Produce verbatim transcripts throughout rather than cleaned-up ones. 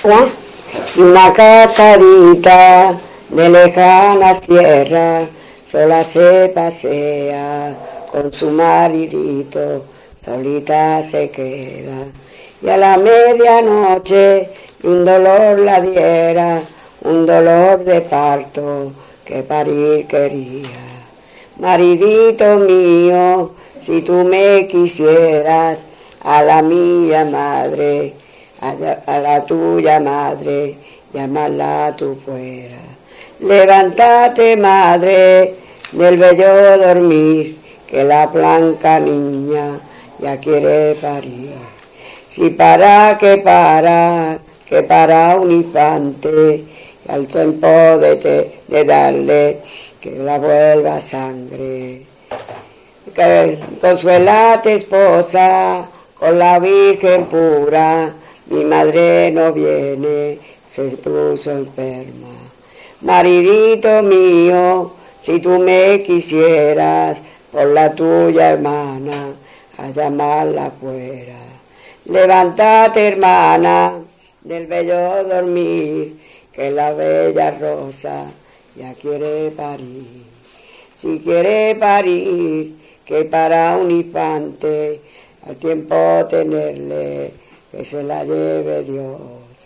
agua y una casadita de lejanas tierras, sola se pasea con su maridito, solita se queda. Y a la medianoche un dolor la diera, un dolor de parto que parir quería. Maridito mío, si tú me quisieras, a la mía madre, a la, a la tuya madre, llamarla tú fuera. Levántate madre del bello dormir, que la blanca niña ya quiere parir. Si para, que para, que para un infante, y al tiempo de, te, de darle, que la vuelva sangre. Que consuélate esposa, con la Virgen pura, mi madre no viene, se puso enferma. Maridito mío, si tú me quisieras, por la tuya hermana, a llamarla fuera. Levántate hermana, del bello dormir, que la bella rosa ya quiere parir. Si quiere parir, que para un infante, al tiempo tenerle, que se la lleve Dios.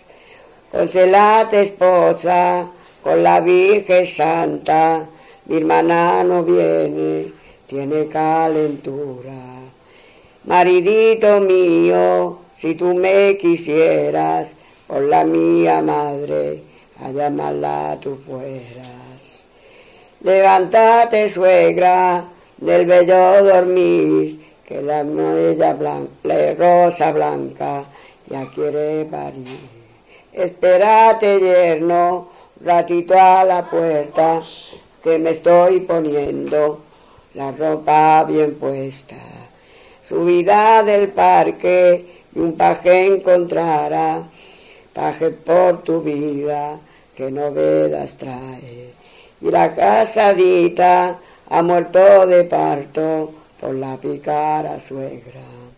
Consolate esposa, con la Virgen Santa, mi hermana no viene, tiene calentura. Maridito mío, si tú me quisieras, por la mía madre, a llamarla tú fueras. Levántate suegra, del bello dormir, que la bella blanca, la rosa blanca, ya quiere parir. Espérate yerno, ratito a la puerta, que me estoy poniendo la ropa bien puesta. Subida del parque y un paje encontrará, paje por tu vida, que novedades trae. Y la casadita ha muerto de parto por la pícara suegra.